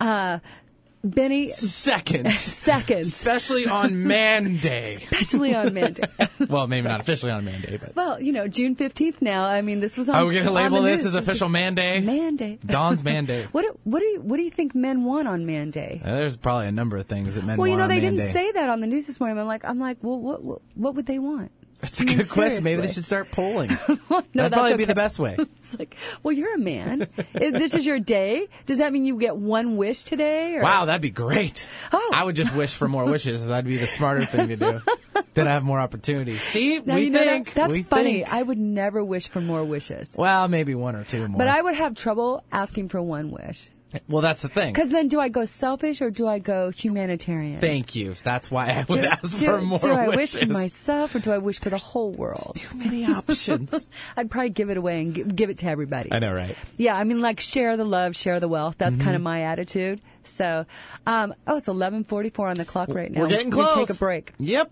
S3: Benny.
S14: Seconds.
S3: Especially
S14: on Man Day.
S3: Especially on Man Day.
S14: Well, maybe not officially on Man Day, but.
S3: Well, June 15th now. I mean, this was on.
S14: Are we going to label this
S3: news.
S14: as official Man Day?
S3: Man Day.
S14: Dawn's Man Day.
S3: What do you think men want on Man Day?
S14: There's probably a number of things that men want on Man
S3: Day.
S14: Day.
S3: Well, they didn't say that on the news this morning. I'm like, well, what would they want?
S14: That's a good question. Maybe they should start polling.
S3: No,
S14: that'd probably be the best way.
S3: It's like, well, you're a man. This is your day. Does that mean you get one wish today? Or?
S14: Wow, that'd be great.
S3: Oh.
S14: I would just wish for more wishes. That'd be the smarter thing to do. Then I have more opportunities. See,
S3: now,
S14: we think.
S3: That's funny.
S14: Think.
S3: I would never wish for more wishes.
S14: Well, maybe one or two more.
S3: But I would have trouble asking for one wish.
S14: Well, that's the thing.
S3: Because then do I go selfish or do I go humanitarian?
S14: Thank you. That's why I would ask for more wishes. Do
S3: I wish for myself or do I wish for the whole world?
S14: There's too many options.
S3: I'd probably give it away and give it to everybody.
S14: I know, right?
S3: Yeah, I mean, like share the love, share the wealth. That's kind of my attitude. So, it's 11:44 on the clock right now.
S14: We're getting close.
S3: We take a break.
S14: Yep.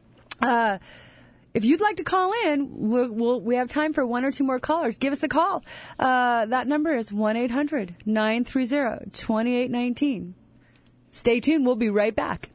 S3: If you'd like to call in, we have time for one or two more callers. Give us a call. That number is 1-800-930-2819. Stay tuned. We'll be right back.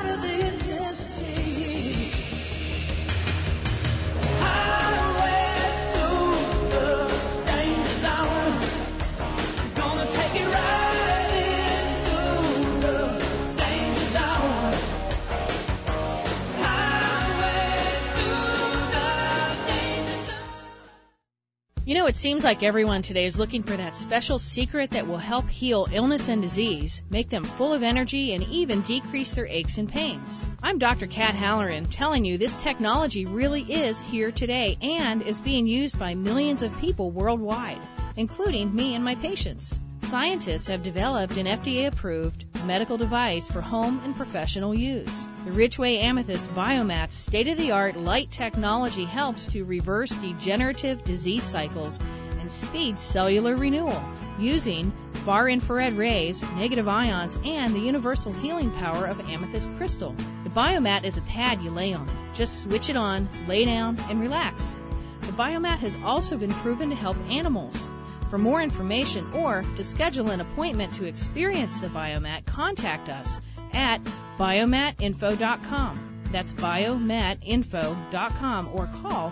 S6: It seems like everyone today is looking for that special secret that will help heal illness and disease, make them full of energy, and even decrease their aches and pains. I'm Dr. Kat Halloran, telling you this technology really is here today and is being used by millions of people worldwide, including me and my patients. Scientists have developed an FDA-approved medical device for home and professional use. The Richway Amethyst Biomat's state-of-the-art light technology helps to reverse degenerative disease cycles and speed cellular renewal using far-infrared rays, negative ions, and the universal healing power of amethyst crystal. The Biomat is a pad you lay on. Just switch it on, lay down, and relax. The Biomat has also been proven to help animals. For more information or to schedule an appointment to experience the Biomat, contact us at biomatinfo.com. That's biomatinfo.com or call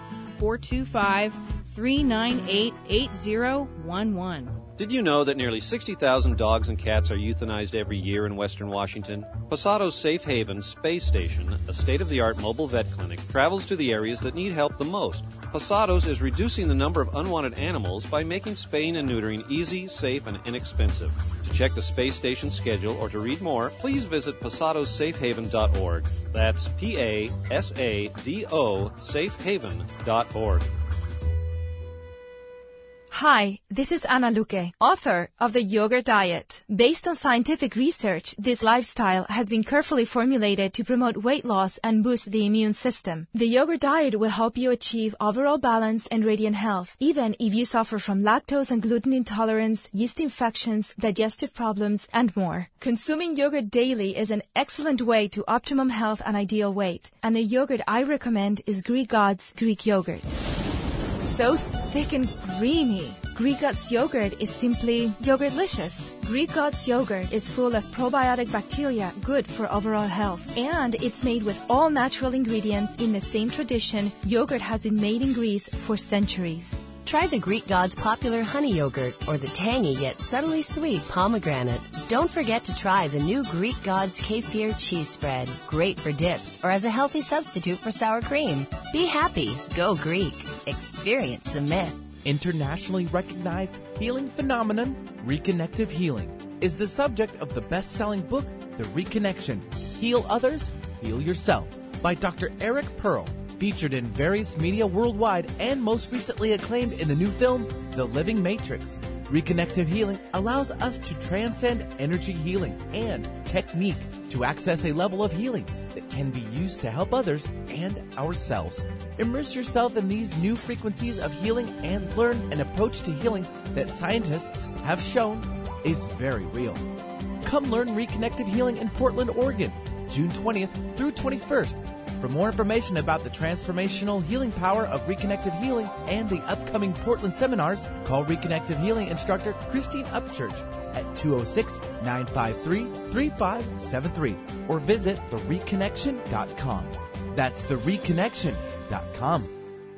S6: 425-398-8011.
S15: Did you know that nearly 60,000 dogs and cats are euthanized every year in Western Washington? Posato's Safe Haven Space Station, a state-of-the-art mobile vet clinic, travels to the areas that need help the most. Posato's is reducing the number of unwanted animals by making spaying and neutering easy, safe, and inexpensive. To check the space station schedule or to read more, please visit posatosafehaven.org. That's PASADO safehaven.org.
S16: Hi, this is Ana Luque, author of The Yogurt Diet. Based on scientific research, this lifestyle has been carefully formulated to promote weight loss and boost the immune system. The Yogurt Diet will help you achieve overall balance and radiant health, even if you suffer from lactose and gluten intolerance, yeast infections, digestive problems, and more. Consuming yogurt daily is an excellent way to optimum health and ideal weight. And the yogurt I recommend is Greek God's Greek Yogurt. So thick and creamy. Greek God's yogurt is simply yogurtlicious. Greek God's yogurt is full of probiotic bacteria good for overall health. And it's made with all natural ingredients in the same tradition yogurt has been made in Greece for centuries.
S10: Try the Greek God's popular honey yogurt or the tangy yet subtly sweet pomegranate. Don't forget to try the new Greek God's kefir cheese spread. Great for dips or as a healthy substitute for sour cream. Be happy. Go Greek. Experience the myth.
S5: Internationally recognized healing phenomenon, Reconnective Healing, is the subject of the best-selling book, The Reconnection, Heal Others, Heal Yourself, by Dr. Eric Pearl, featured in various media worldwide and most recently acclaimed in the new film, The Living Matrix. Reconnective Healing allows us to transcend energy healing and technique to access a level of healing that can be used to help others and ourselves. Immerse yourself in these new frequencies of healing and learn an approach to healing that scientists have shown is very real. Come learn Reconnective Healing in Portland, Oregon, June 20th through 21st. For more information about the transformational healing power of Reconnective Healing and the upcoming Portland seminars, call Reconnective Healing instructor Christine Upchurch at 206-953-3573 or visit thereconnection.com. That's thereconnection.com.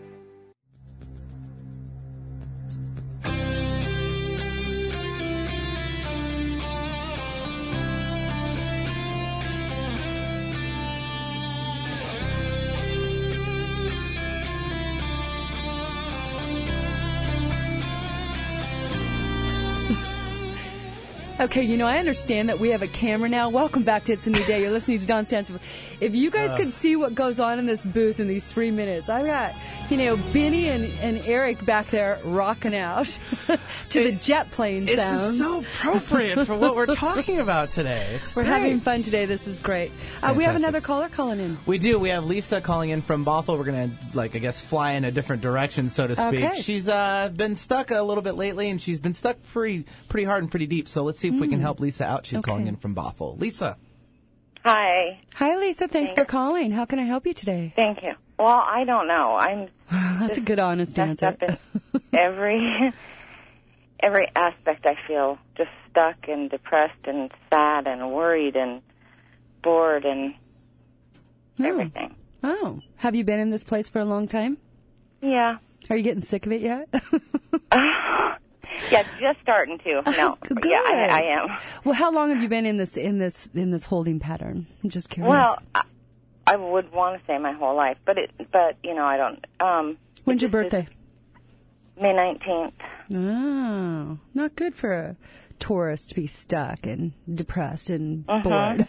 S3: Okay, I understand that we have a camera now. Welcome back to It's a New Day. You're listening to Dawn Stanford. If you guys could see what goes on in this booth in these 3 minutes, I've got, Benny and Eric back there rocking out to the jet plane sound.
S14: It's so appropriate for what we're talking about today. We're
S3: having fun today. This is great. We have another caller calling in.
S14: We do. We have Lisa calling in from Bothell. We're going to, fly in a different direction, so to speak.
S3: Okay.
S14: She's been stuck a little bit lately, and she's been stuck pretty hard and pretty deep. So let's see if we can help Lisa out. She's calling in from Bothell. Lisa.
S17: Hi.
S3: Hi, Lisa. Thanks for calling. How can I help you today?
S17: Thank you. Well, I don't know. I'm
S3: That's a good, honest answer.
S17: Up in every aspect. I feel just stuck and depressed and sad and worried and bored and everything.
S3: Oh. Have you been in this place for a long time?
S17: Yeah.
S3: Are you getting sick of it yet?
S17: Yeah, just starting to. No.
S3: Good.
S17: Yeah, I am.
S3: Well, how long have you been in this holding pattern? I'm just curious.
S17: Well, I would want to say my whole life, but I don't.
S3: When's your birthday?
S17: May 19th.
S3: Oh, not good for a tourist to be stuck and depressed and bored.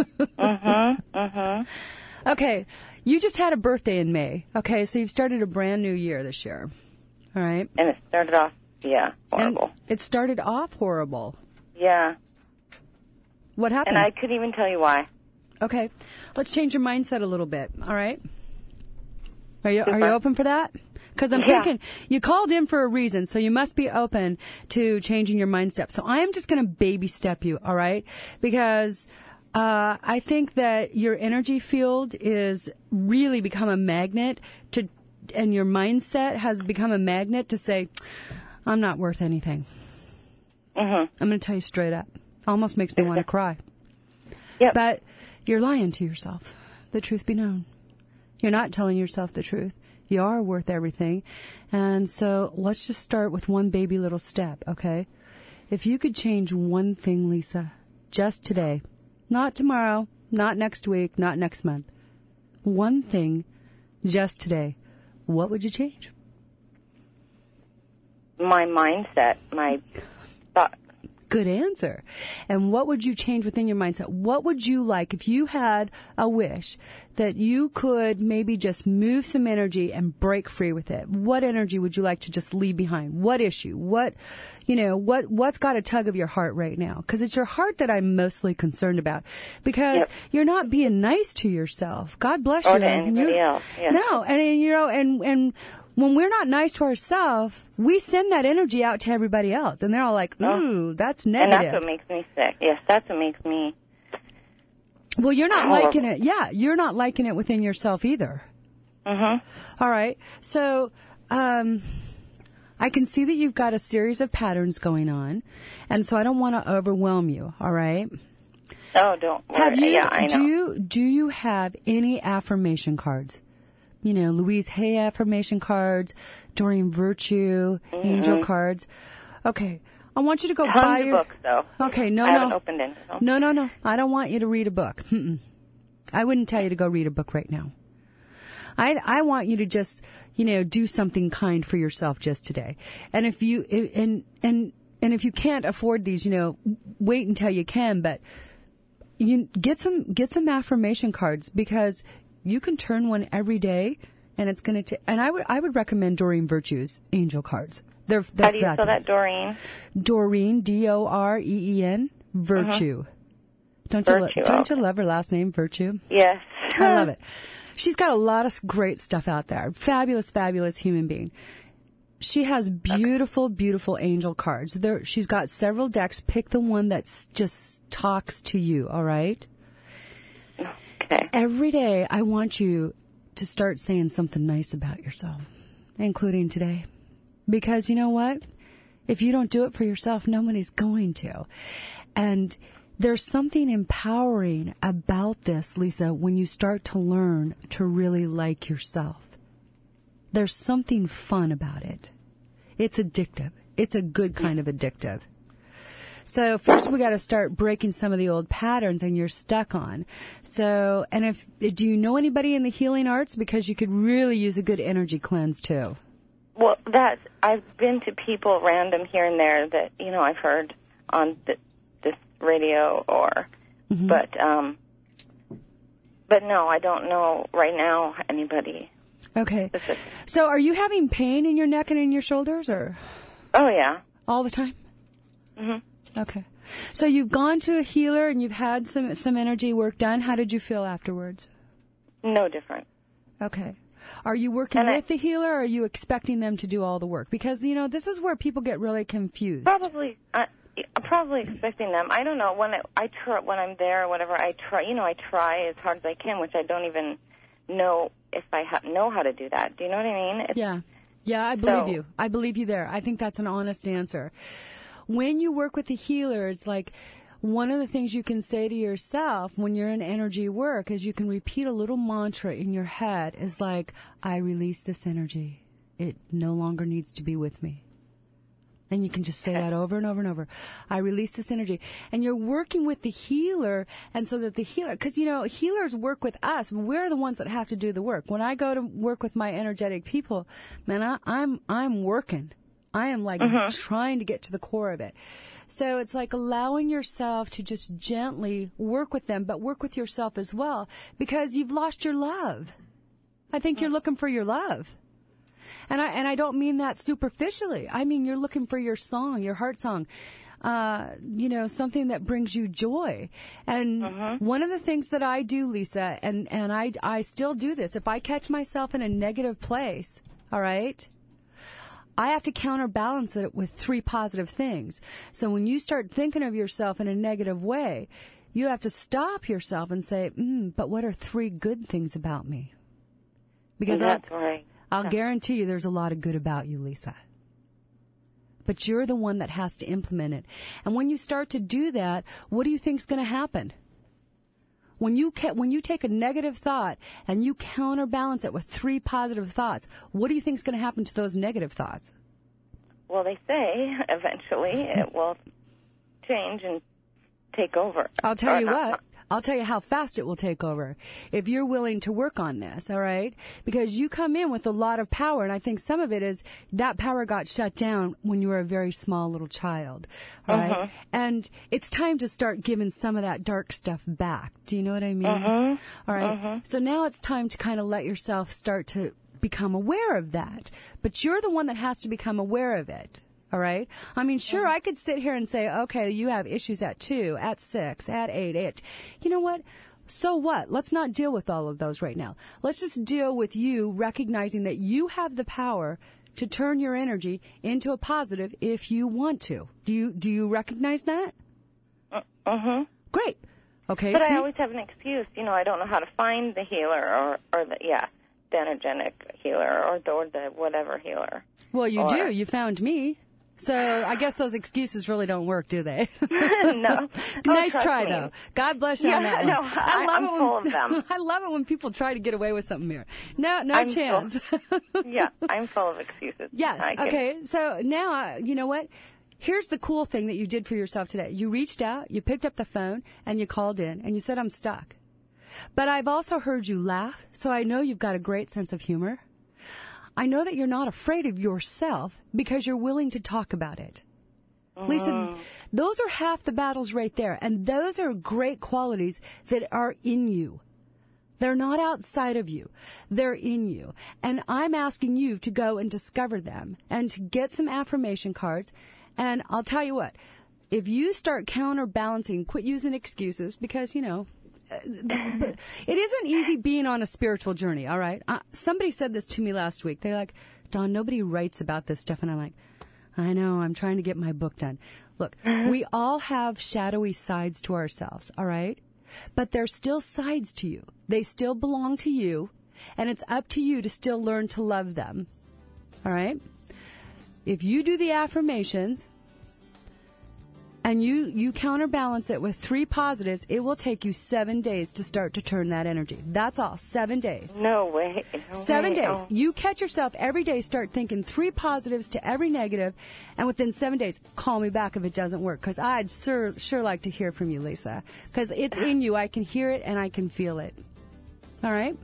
S3: Okay, you just had a birthday in May. Okay, so you've started a brand new year this year. All right.
S17: And it started off, horrible.
S3: And it started off horrible.
S17: Yeah.
S3: What happened?
S17: And I couldn't even tell you why.
S3: Okay, let's change your mindset a little bit. All right. Are you open for that? Because I'm thinking you called in for a reason, so you must be open to changing your mindset. So I am just going to baby step you, all right? Because I think that your energy field is really become a magnet and your mindset has become a magnet to say, I'm not worth anything. I'm going to tell you straight up. Almost makes me want to cry.
S17: Yep.
S3: But you're lying to yourself. The truth be known. You're not telling yourself the truth. You are worth everything. And so let's just start with one baby little step, okay? If you could change one thing, Lisa, just today, not tomorrow, not next week, not next month, one thing just today, what would you change?
S17: My mindset, my thought.
S3: Good answer. And what would you change within your mindset? What would you like if you had a wish that you could maybe just move some energy and break free with it? What energy would you like to just leave behind? What issue? What's got a tug of your heart right now? Because it's your heart that I'm mostly concerned about. Because you're not being nice to yourself. God bless you.
S17: Or to anybody else. Yeah.
S3: No, and when we're not nice to ourselves, we send that energy out to everybody else. And they're all like, ooh, that's negative.
S17: And that's what makes me sick. Yes, that's what makes me...
S3: Well, you're not liking it. Yeah, you're not liking it within yourself either. All right. So I can see that you've got a series of patterns going on. And so I don't want to overwhelm you, all right?
S17: Oh, don't worry.
S3: Have you,
S17: I know.
S3: Do you have any affirmation cards? Louise Hay affirmation cards, Doreen Virtue, angel cards. Okay. I want you to go buy your
S17: books, though.
S3: Okay,
S17: I haven't opened any. So.
S3: No. I don't want you to read a book. I wouldn't tell you to go read a book right now. I want you to just, do something kind for yourself just today. And if you and if you can't afford these, wait until you can, but you get some affirmation cards, because you can turn one every day, and it's going to and I would recommend Doreen Virtue's angel cards. They're
S17: How do you
S3: fabulous.
S17: spell that, Doreen?
S3: Doreen, Doreen, Virtue. Don't you love her last name, Virtue?
S17: Yes.
S3: I love it. She's got a lot of great stuff out there. Fabulous, fabulous human being. She has beautiful, beautiful angel cards. She's got several decks. Pick the one that just talks to you, all right?
S17: Okay.
S3: Every day, I want you to start saying something nice about yourself, including today. Because you know what? If you don't do it for yourself, nobody's going to. And there's something empowering about this, Lisa, when you start to learn to really like yourself. There's something fun about it. It's addictive. It's a good kind of addictive. So first we got to start breaking some of the old patterns and you're stuck on. So, and do you know anybody in the healing arts? Because you could really use a good energy cleanse too.
S17: Well, I've been to people random here and there that, I've heard on this radio but no, I don't know right now anybody.
S3: Okay. So are you having pain in your neck and in your shoulders, or?
S17: Oh, yeah.
S3: All the time?
S17: Mm-hmm.
S3: Okay. So you've gone to a healer and you've had some energy work done. How did you feel afterwards?
S17: No different.
S3: Okay. Are you working with the healer, or are you expecting them to do all the work? Because, this is where people get really confused.
S17: Probably. I'm probably expecting them. I don't know. When I'm there or whatever, I try. I try as hard as I can, which I don't even know if I know how to do that. Do you know what I mean?
S3: Yeah. I believe you. I believe you there. I think that's an honest answer. When you work with the healer, it's like one of the things you can say to yourself when you're in energy work is you can repeat a little mantra in your head. Is like, I release this energy. It no longer needs to be with me. And you can just say that over and over and over. I release this energy. And you're working with the healer, and so that the healer, because, healers work with us. We're the ones that have to do the work. When I go to work with my energetic people, man, I'm working. I am like trying to get to the core of it. So it's like allowing yourself to just gently work with them, but work with yourself as well, because you've lost your love. I think you're looking for your love. And I don't mean that superficially. I mean, you're looking for your song, your heart song, something that brings you joy. And one of the things that I do, Lisa, and I still do this, if I catch myself in a negative place, all right, I have to counterbalance it with 3 positive things. So when you start thinking of yourself in a negative way, you have to stop yourself and say, but what are 3 good things about me? Because
S17: that's right.
S3: I'll guarantee you there's a lot of good about you, Lisa. But you're the one that has to implement it. And when you start to do that, what do you think's going to happen? When you take a negative thought and you counterbalance it with 3 positive thoughts, what do you think's going to happen to those negative thoughts?
S17: Well, they say eventually it will change and take over.
S3: I'll tell you what. I'll tell you how fast it will take over if you're willing to work on this, all right? Because you come in with a lot of power, and I think some of it is that power got shut down when you were a very small little child, all right? And it's time to start giving some of that dark stuff back. Do you know what I mean? All right? So now it's time to kind of let yourself start to become aware of that. But you're the one that has to become aware of it. All right? I mean, sure, I could sit here and say, okay, you have issues at 2, at 6, at 8. You know what? So what? Let's not deal with all of those right now. Let's just deal with you recognizing that you have the power to turn your energy into a positive if you want to. Do you recognize that? Great. Okay.
S17: But I always have an excuse. I don't know how to find the healer or the energetic healer or the whatever healer.
S3: Well, you do. You found me. So I guess those excuses really don't work, do they?
S17: No.
S3: Nice
S17: trust
S3: try,
S17: me.
S3: though. God bless you on
S17: Yeah,
S3: that one.
S17: no, I'm
S3: it
S17: full
S3: when,
S17: of them.
S3: I love it when people try to get away with something here. No
S17: I'm
S3: chance.
S17: Yeah, I'm full of excuses.
S3: Yes.
S17: I get
S3: Okay.
S17: it.
S3: So now, you know what? Here's the cool thing that you did for yourself today. You reached out, you picked up the phone, and you called in, and you said, I'm stuck. But I've also heard you laugh, so I know you've got a great sense of humor. I know that you're not afraid of yourself because you're willing to talk about it. Lisa, those are half the battles right there, and those are great qualities that are in you. They're not outside of you. They're in you. And I'm asking you to go and discover them and to get some affirmation cards. And I'll tell you what, if you start counterbalancing, quit using excuses because, you know, it isn't easy being on a spiritual journey, all right? Somebody said this to me last week. They're like, Dawn, nobody writes about this stuff. And I'm like, I know, I'm trying to get my book done. Look, we all have shadowy sides to ourselves, all right? But there's still sides to you. They still belong to you, and it's up to you to still learn to love them, all right? If you do the affirmations and you counterbalance it with 3 positives, it will take you 7 days to start to turn that energy. That's all, 7 days.
S17: No way.
S3: 7 days.
S17: Oh.
S3: You catch yourself every day, start thinking 3 positives to every negative, and within 7 days, call me back if it doesn't work, because I'd sure like to hear from you, Lisa, because it's in you. I can hear it and I can feel it. All right?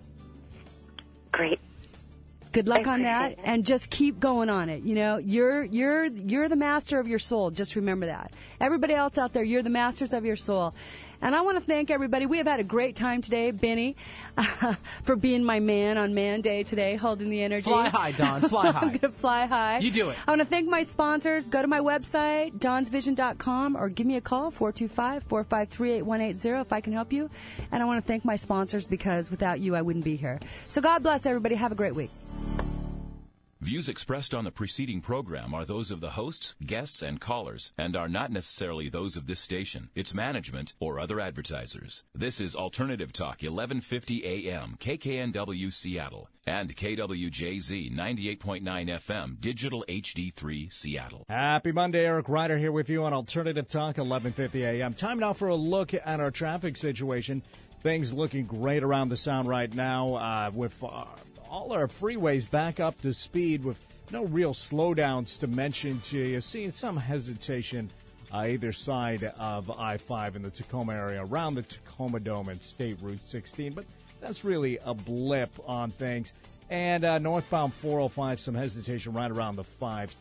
S17: Great.
S3: Good luck on that, and just keep going on it. You know, you're the master of your soul. Just remember that. Everybody else out there, you're the masters of your soul. And I want to thank everybody. We have had a great time today, Benny, for being my man on Man Day today, holding the energy.
S14: Fly high, Dawn. Fly high.
S3: I'm going to fly high.
S14: You do it.
S3: I want to thank my sponsors. Go to my website, dawnsvision.com, or give me a call, 425-453-8180, if I can help you. And I want to thank my sponsors because without you, I wouldn't be here. So God bless everybody. Have a great week.
S2: Views expressed on the preceding program are those of the hosts, guests, and callers, and are not necessarily those of this station, its management, or other advertisers. This is Alternative Talk, 1150 AM, KKNW Seattle, and KWJZ 98.9 FM, Digital HD3 Seattle.
S18: Happy Monday, Eric Ryder here with you on Alternative Talk, 1150 AM. Time now for a look at our traffic situation. Things looking great around the sound right now with all our freeways back up to speed with no real slowdowns to mention to you. Seeing some hesitation either side of I-5 in the Tacoma area, around the Tacoma Dome and State Route 16, but that's really a blip on things. And northbound 405, some hesitation right around the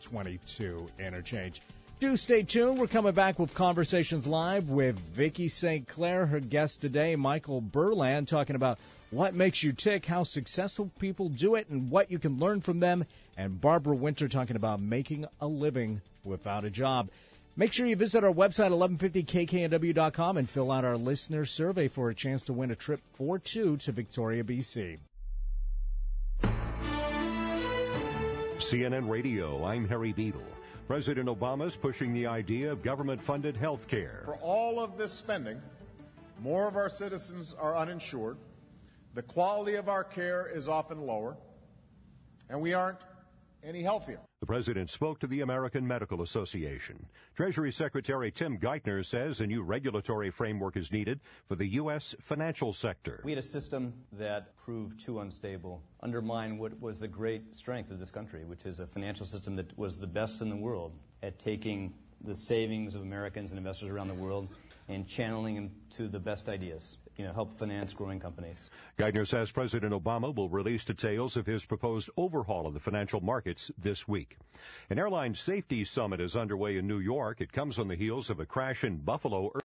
S18: 522 interchange. Do stay tuned. We're coming back with Conversations Live with Vicki St. Clair, her guest today, Michael Berland, talking about what makes you tick, how successful people do it, and what you can learn from them. And Barbara Winter talking about making a living without a job. Make sure you visit our website, 1150kknw.com, and fill out our listener survey for a chance to win a trip for 2 to Victoria, BC.
S19: CNN Radio, I'm Harry Beadle. President Obama's pushing the idea of government-funded health care.
S20: For all of this spending, more of our citizens are uninsured. The quality of our care is often lower, and we aren't any healthier.
S19: The president spoke to the American Medical Association. Treasury Secretary Tim Geithner says a new regulatory framework is needed for the U.S. financial sector.
S21: We had a system that proved too unstable, undermined what was the great strength of this country, which is a financial system that was the best in the world at taking the savings of Americans and investors around the world and channeling them to the best ideas. Help finance growing companies.
S19: Geithner says President Obama will release details of his proposed overhaul of the financial markets this week. An airline safety summit is underway in New York. It comes on the heels of a crash in Buffalo